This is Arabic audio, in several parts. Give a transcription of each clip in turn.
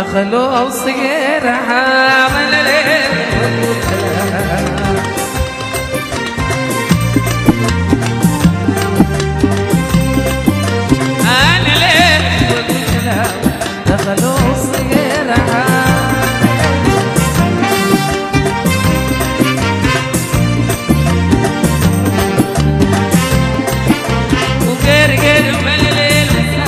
دخلوا صغير عامل انا ليه دخلوا صغير وقرقر من الليل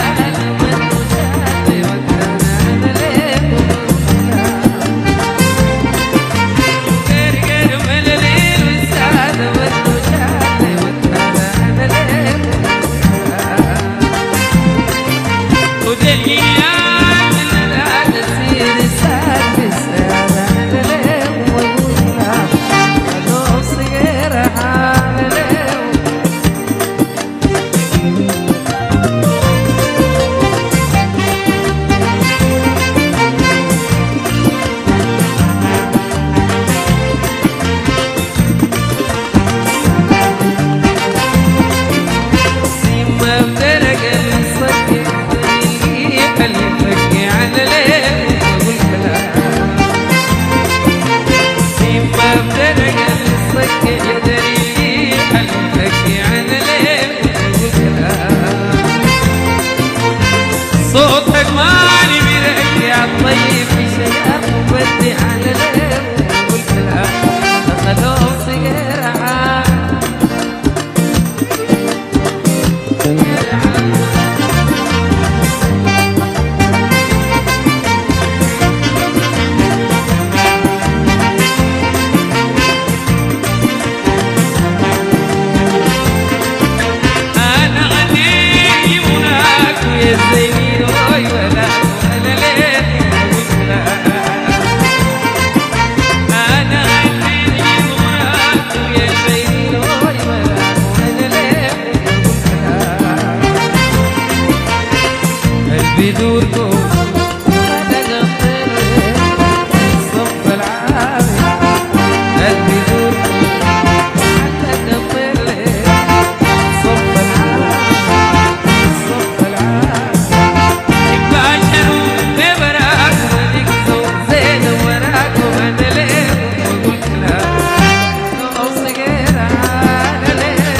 صوتك مالي برجع طيب في شيء وبدي على الليل والكلام دخلوا صغير انا غني مناك ويا زيني بدوركم انا قطر صف العالي قلبي دوركم انا قطر صف العالي صف العالي باشروا ببراك ونكسوا زين وراكم انا ليه واقول كلام لو صغير على ليه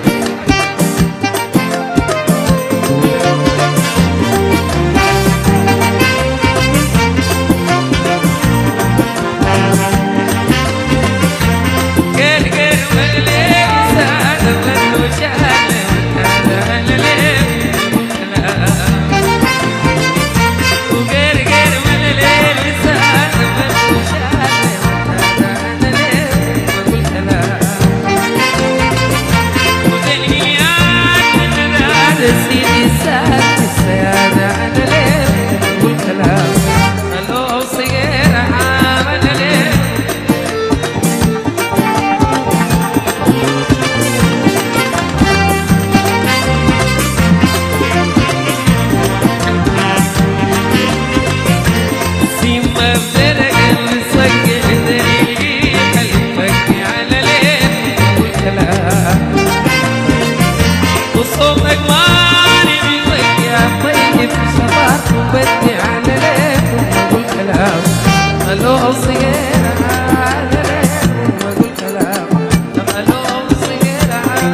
وصوتك ماني بيضيع طيب شباب وبدي على ليكم واقول كلام خلوه صغير على ليكم واقول كلام خلوه صغير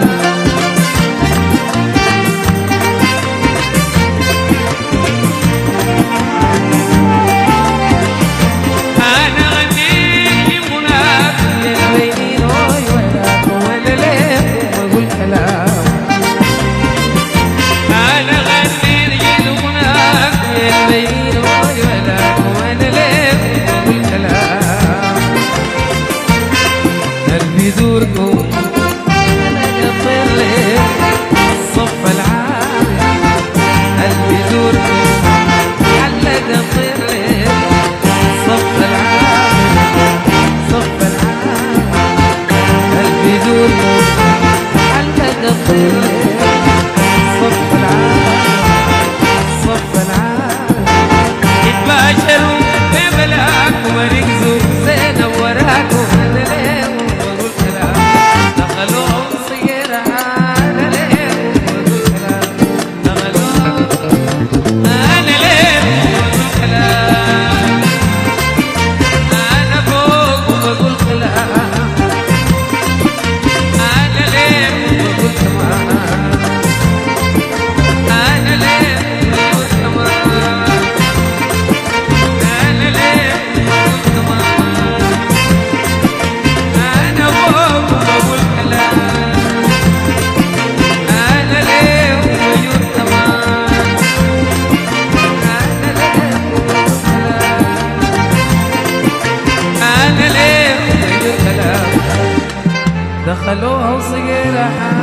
انا غني مناك يا ويلي روي ولاكم ولا ليكم واقول كلام أنا غني رجل مناك يا بيني ويلاك وأنا ليه أقول كلام قلبي دوركم أنا قطر ليه صف العالي قلبي دوركم على قطر ليه صف العالي صف العالي قلبي دوركم على قطر ليه صف العالي يتباشروا ببلاك وركزوا زين وراكم انا ليه واقول كلام دخلوا صغير على ليه واقول كلام دخلوا انا ليه واقول كلام دخلوها وصقيرها